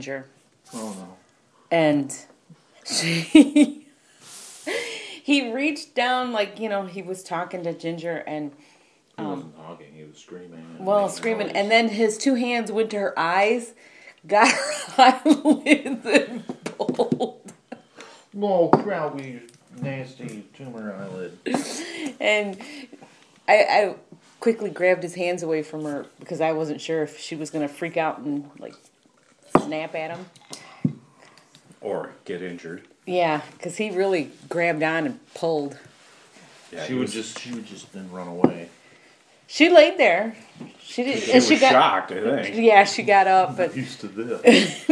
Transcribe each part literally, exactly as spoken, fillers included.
Ginger. Oh no. And she, he reached down, like, you know, he was talking to Ginger and... He Um, wasn't talking, he was screaming. And well, making screaming. noise. And then his two hands went to her eyes, got her eyelids and pulled. No, crowd, you nasty tumor eyelid. And I, I quickly grabbed his hands away from her because I wasn't sure if she was going to freak out and, like, snap at him. Or get injured. Yeah, because he really grabbed on and pulled. Yeah, she he would was, just, she would just then run away. She laid there. She did. She and was she got, shocked, I think. Yeah, she got up, but Used to this.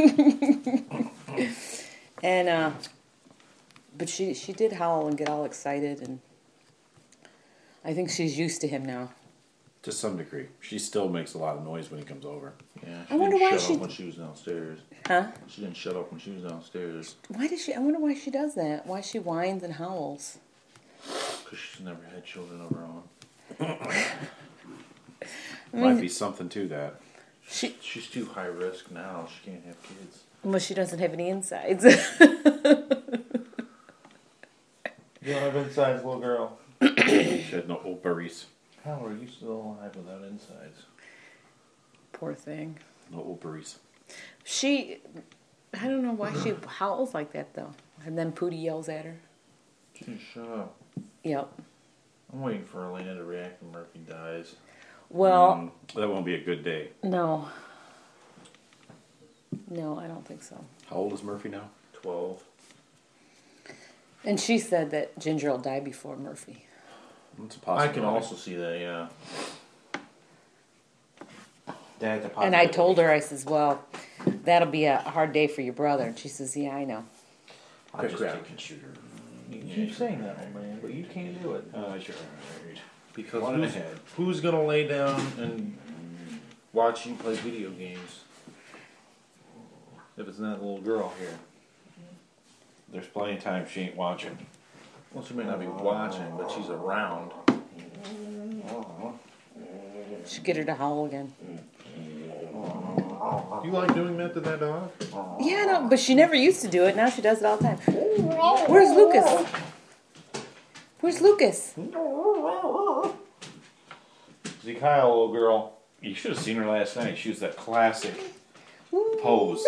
and uh, but she she did howl and get all excited, and I think she's used to him now. To some degree. She still makes a lot of noise when he comes over. Yeah, she I wonder didn't why shut she- up when she was downstairs. Huh? She didn't shut up when she was downstairs Why does she? I wonder why she does that. Why she whines and howls. because she's never had children of her own. Might be something to that. She She's too high risk now. She can't have kids. well, she doesn't have any insides. You don't have insides, little girl. She had no ovaries. How are you still alive without insides? Poor thing. No ovaries. She, I don't know why she howls like that though. And then Pootie yells at her. Dude, shut up. Yep. I'm waiting for Elena to react when Murphy dies. Well, Mm, that won't be a good day. no. No, I don't think so. How old is Murphy now? Twelve. And she said that Ginger will die before Murphy. It's a I possibility. can also see that, yeah. That's a And I told her, I says, well, that'll be a hard day for your brother. And she says, yeah, I know. I just Crap. take and shoot her. You keep saying that, old man, but you can't do it. Uh, sure. Right. Because One and a who's, head. who's gonna lay down and watch you play video games? If it's not a little girl here. There's plenty of time she ain't watching. Well, she may not be watching, but she's around. Should get her to howl again. You like doing that to that dog? Yeah, no, but she never used to do it. Now she does it all the time. Where's Lucas? Where's Lucas? See Kyle, little girl. You should have seen her last night. She was that classic pose.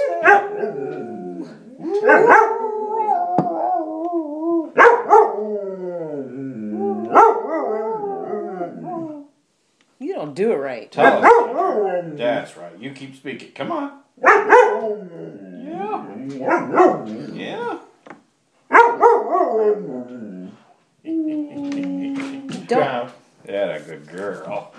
You don't do it right. Tell us, Ginger. That's right. You keep speaking. Come on. Yeah. Yeah. Don't. Yeah, a good girl.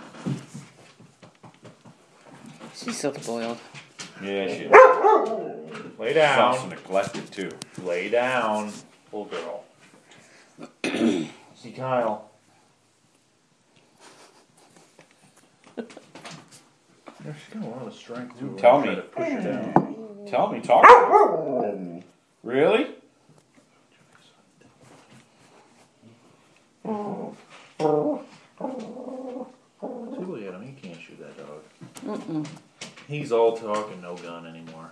She's so spoiled. Yeah, she Lay is. Also down. neglected too. Lay down, little girl. See Kyle. Yeah, she's got a lot of strength to her. Tell Try me. to push her down. Tell me, talk. Really? Look at him. He can't shoot that dog. Mm-mm. He's all talk and no gun anymore.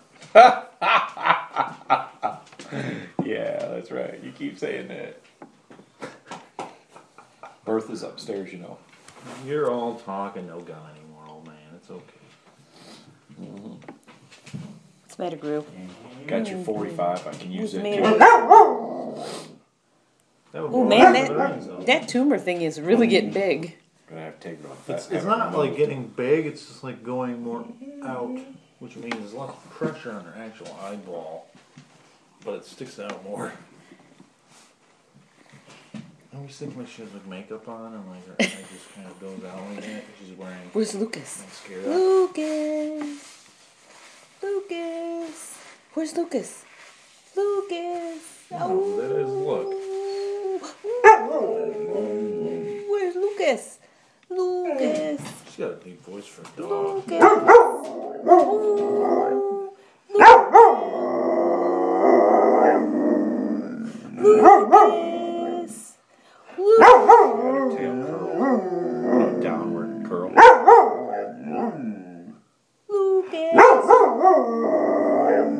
Yeah, that's right. You keep saying that. Bertha's upstairs, you know. You're all talk and no gun anymore, old man. It's okay. What's the matter, Gru? Got your forty-five. I can use it Man. too. That would Oh be man, one of the things, though. that, that tumor thing is really getting big. Gonna have to take it off. It's, it's not like getting big, it's just like going more out, which means there's less pressure on her actual eyeball, but it sticks out more. I always think when she has like makeup on and like her eye just kind of goes out like that, she's wearing. Where's Lucas? I'm scared. Lucas. Lucas. Where's Lucas? Lucas. Oh, that is look. Where's Lucas? Lucas. She's got a deep voice for a dog. Lucas. Lucas. Lucas.